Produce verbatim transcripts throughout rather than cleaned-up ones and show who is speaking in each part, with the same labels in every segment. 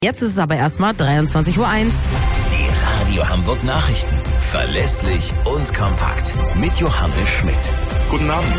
Speaker 1: Jetzt ist es aber erstmal dreiundzwanzig Uhr eins.
Speaker 2: Die Radio Hamburg Nachrichten. Verlässlich und kompakt. Mit Johannes Schmidt.
Speaker 3: Guten Abend.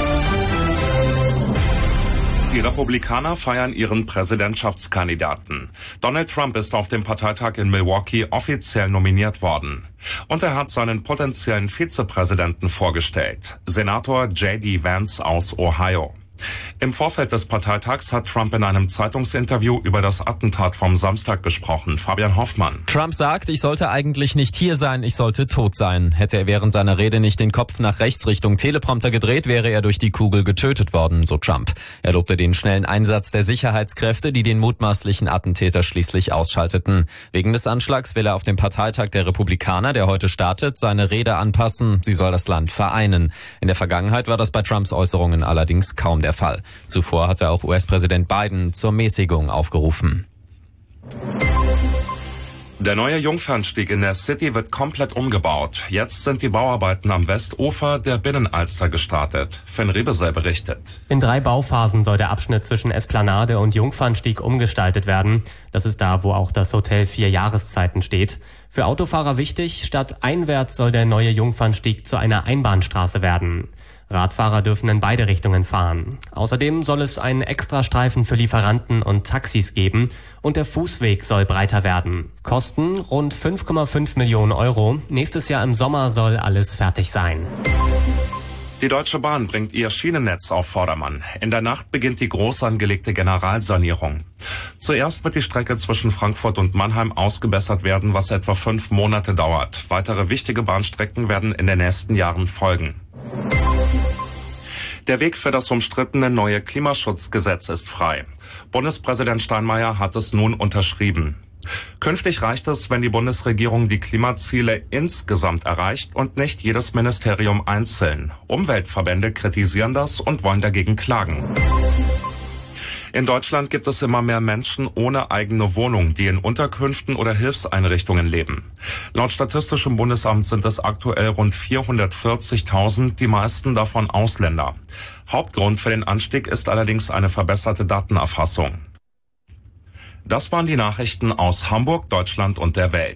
Speaker 3: Die Republikaner feiern ihren Präsidentschaftskandidaten. Donald Trump ist auf dem Parteitag in Milwaukee offiziell nominiert worden. Und er hat seinen potenziellen Vizepräsidenten vorgestellt, Senator J D Vance aus Ohio. Im Vorfeld des Parteitags hat Trump in einem Zeitungsinterview über das Attentat vom Samstag gesprochen. Fabian Hoffmann.
Speaker 4: Trump sagt, ich sollte eigentlich nicht hier sein, ich sollte tot sein. Hätte er während seiner Rede nicht den Kopf nach rechts Richtung Teleprompter gedreht, wäre er durch die Kugel getötet worden, so Trump. Er lobte den schnellen Einsatz der Sicherheitskräfte, die den mutmaßlichen Attentäter schließlich ausschalteten. Wegen des Anschlags will er auf dem Parteitag der Republikaner, der heute startet, seine Rede anpassen. Sie soll das Land vereinen. In der Vergangenheit war das bei Trumps Äußerungen allerdings kaum der Fall. Zuvor hatte auch U S-Präsident Biden zur Mäßigung aufgerufen.
Speaker 3: Der neue Jungfernstieg in der City wird komplett umgebaut. Jetzt sind die Bauarbeiten am Westufer der Binnenalster gestartet. Finn Rebesel berichtet.
Speaker 5: In drei Bauphasen soll der Abschnitt zwischen Esplanade und Jungfernstieg umgestaltet werden. Das ist da, wo auch das Hotel Vier Jahreszeiten steht. Für Autofahrer wichtig, statt einwärts soll der neue Jungfernstieg zu einer Einbahnstraße werden. Radfahrer dürfen in beide Richtungen fahren. Außerdem soll es einen Extrastreifen für Lieferanten und Taxis geben und der Fußweg soll breiter werden. Kosten rund fünf Komma fünf Millionen Euro. Nächstes Jahr im Sommer soll alles fertig sein.
Speaker 3: Die Deutsche Bahn bringt ihr Schienennetz auf Vordermann. In der Nacht beginnt die groß angelegte Generalsanierung. Zuerst wird die Strecke zwischen Frankfurt und Mannheim ausgebessert werden, was etwa fünf Monate dauert. Weitere wichtige Bahnstrecken werden in den nächsten Jahren folgen. Der Weg für das umstrittene neue Klimaschutzgesetz ist frei. Bundespräsident Steinmeier hat es nun unterschrieben. Künftig reicht es, wenn die Bundesregierung die Klimaziele insgesamt erreicht und nicht jedes Ministerium einzeln. Umweltverbände kritisieren das und wollen dagegen klagen. In Deutschland gibt es immer mehr Menschen ohne eigene Wohnung, die in Unterkünften oder Hilfseinrichtungen leben. Laut Statistischem Bundesamt sind es aktuell rund vierhundertvierzigtausend, die meisten davon Ausländer. Hauptgrund für den Anstieg ist allerdings eine verbesserte Datenerfassung. Das waren die Nachrichten aus Hamburg, Deutschland und der Welt.